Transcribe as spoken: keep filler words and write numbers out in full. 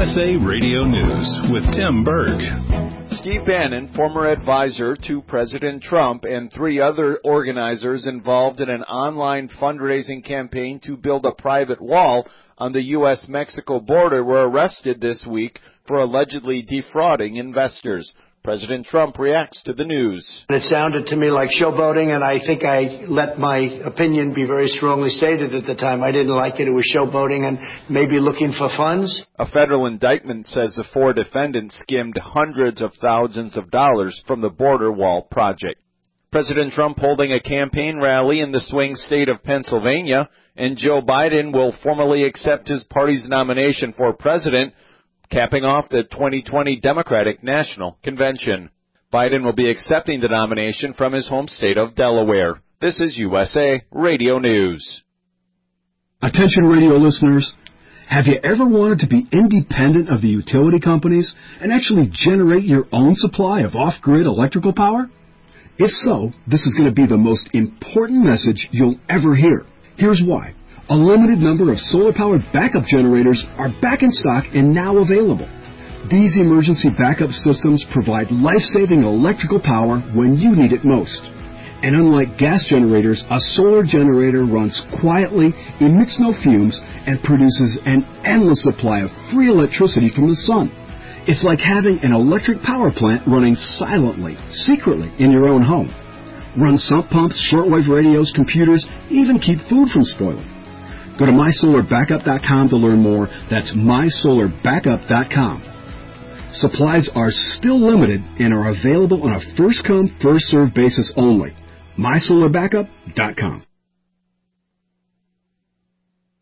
S A Radio News with Tim Berg. Steve Bannon, former advisor to President Trump, and three other organizers involved in an online fundraising campaign to build a private wall on the U S Mexico border were arrested this week for allegedly defrauding investors. President Trump reacts to the news. It sounded to me like showboating, and I think I let my opinion be very strongly stated at the time. I didn't like it. It was showboating and maybe looking for funds. A federal indictment says the four defendants skimmed hundreds of thousands of dollars from the border wall project. President Trump holding a campaign rally in the swing state of Pennsylvania, and Joe Biden will formally accept his party's nomination for president, capping off the twenty twenty Democratic National Convention. Biden will be accepting the nomination from his home state of Delaware. This is U S A Radio News. Attention radio listeners, have you ever wanted to be independent of the utility companies and actually generate your own supply of off-grid electrical power? If so, this is going to be the most important message you'll ever hear. Here's why. A limited number of solar-powered backup generators are back in stock and now available. These emergency backup systems provide life-saving electrical power when you need it most. And unlike gas generators, a solar generator runs quietly, emits no fumes, and produces an endless supply of free electricity from the sun. It's like having an electric power plant running silently, secretly in your own home. Run sump pumps, shortwave radios, computers, even keep food from spoiling. Go to my solar backup dot com to learn more. That's my solar backup dot com. Supplies are still limited and are available on a first-come, first-served basis only. my solar backup dot com.